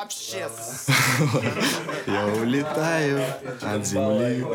вообще. Я улетаю от земли.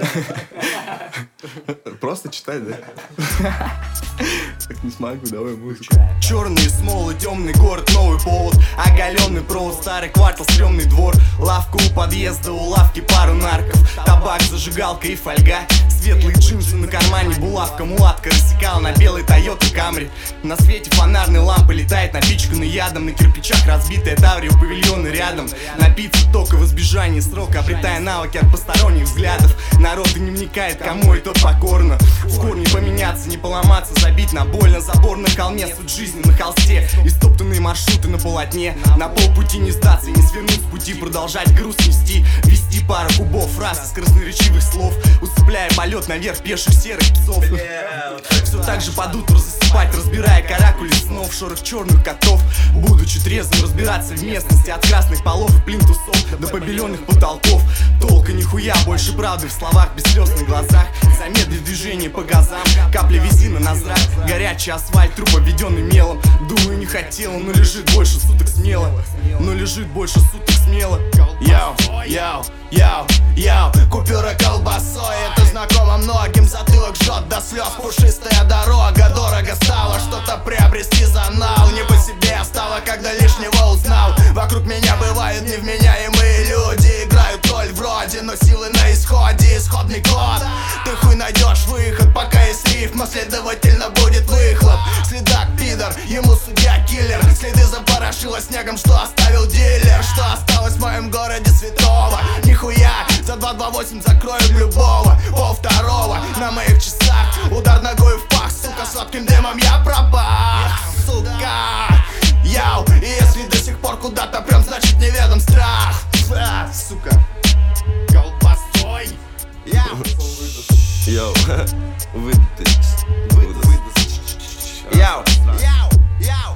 Просто читать, да? Так не смогу, давай музыку. Черные смолы, темный город, новый повод. Оголенный провод, старый квартал, стрёмный двор. Лавка у подъезда, у лавки пару нарков. Табак, зажигалка и фольга. Светлые джинсы, на кармане булавка. Мулатка рассекала на белой Тойота Камри. На свете фонарной лампы летает напичканный ядом. На кирпичах разбитая Таврия, у павильона рядом. Напиться только в избежании срока, обретая навыки от посторонних взглядов. Народ и не вникает, кому и тот покорно. В корне поменяться, не поломаться, забить на больно. Забор на холме, суть жизни на холсте. Истоптанные маршруты на полотне. На полпути не сдаться и не свернуть с пути. Продолжать груз нести, вести пару кубов фраз из красноречивых слов, усыпляя полет наверх пеших серых псов. Все так же под утро засыпать, разбирая каракули снов. Шорох черных котов, будучи трезвым, разбираться в местности. От красных полов и плинтусов до побеленных потолков. Толка нихуя, больше правды в словах, без слез на глазах. Замедлив движение по газам, капля визина на зрак. Горячий асфальт, труп обведенный мелом. Думаю, не хотела, но лежит больше суток смело. Но лежит больше суток смело. Яу, яу, яу, яу. Купюра колбасой, это знакомо многим. Затылок жжет до слез, пушистая дорога. Дорого стало что-то приобрести за нал. Не по себе стало, когда лишнего узнал. Вокруг меня бывают невменяемые люди. Играют роль вроде, но силы на исходе. Исходный код, ты хуй найдешь выход, пока есть рифм, но следовательно будет выхлоп. Следак пидор, ему судья киллер. Следы запорошило снегом, что оставил дилер. Что осталось в моем городе святого? Нихуя, за 228 закроем любого. Пол-второго на моих часах, удар ногой в пах. Сука, сладким дымом я пропах. Сука, яу, и если до сих пор куда-то прям, значит неведом страх. Сука, колбасой. Йоу, выдохнись. Яу, яу, яу.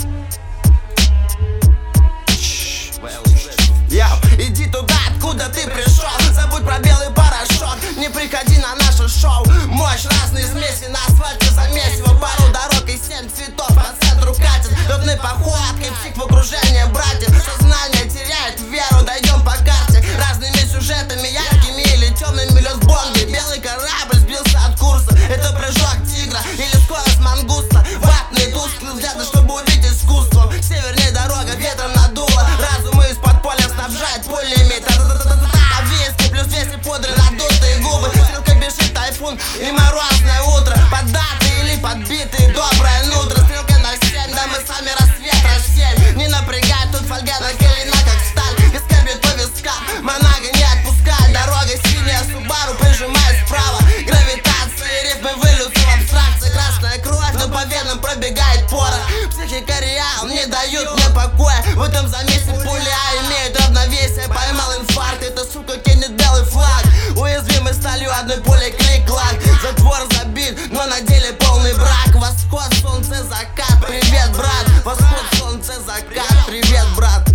Яу, иди туда, откуда ты пришел. Забудь про белый порошок, не приходи на наше шоу. Мощь, разные смеси на асфальте замесиво. Пару дорог и 7 цветов по центру катит. Лётной походкой, псих в окружении братьев. Сознание теряет веру, дойдем по карте. Разными сюжетами, яркими или темными. Лёд в бомбе, белый корабль сбился от курса. Это прыжок тигра или скорость мангуста. Ватные тусклые взгляды, чтобы увидеть искусство. Севернее дорога ветром надуло. Разум из-под поля снабжает пулями. Виски плюс 200 пудры, надутые губы. Стрелка бежит, тайфун и морозное утро. Поддатые или подбитые, доброе нутро. Стрелка на 7, да мы сами рассвет рассеем. Не напрягай, тут фольга накалена как сталь. Виска бьет по вискам, Монага не отпускает. Дорога синяя, Субару прижимает справа. Гравитация, рифмы выльются в абстракции. Красная кровь, но по венам пробегает пора. Психика реал, не дают мне покоя. В этом замесе пуля имеют равновесие. Поймал инфаркт, это сука кинет белый флаг. Уязвимый сталью одной пулей клик-клак. Затвор забит, но на деле полный брак. Восход, солнце, закат, привет, брат. Восход, солнце, закат, привет, брат.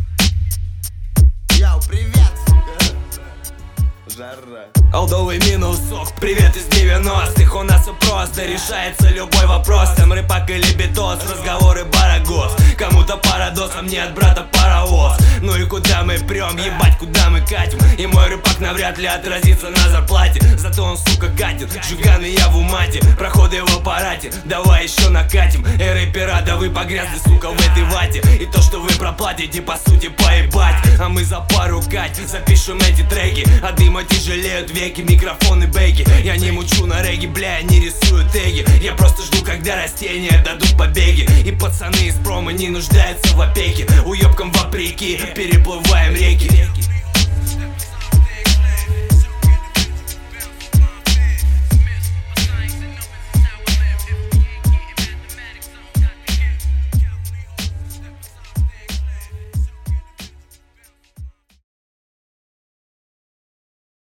Яу, привет, сука. Жара. Олдовый минусок, привет из 90-х. У нас все просто, решается любой вопрос. Там рыбак или битос, разговоры барагос. Кому-то парадос, а мне от брата паровоз. Ну и куда мы прем, ебать, куда мы катим. И мой рыбак навряд ли отразится на зарплате. Зато он, сука, катит, жиган и я в умате. Проходы в аппарате, давай еще накатим. Рэпера, да вы погрязли, сука, в этой вате. И то, что вы проплатите, по сути, поебать. А мы за пару кать запишем эти треки. От дыма тяжелеют веки, микрофоны, бейки. Я не мучу на регги, бля, я не рисую теги. Я просто жду, когда растения дадут побеги. И пацаны из промо не нуждаются в опеке. Уёбкам вопреки, переплываем реки.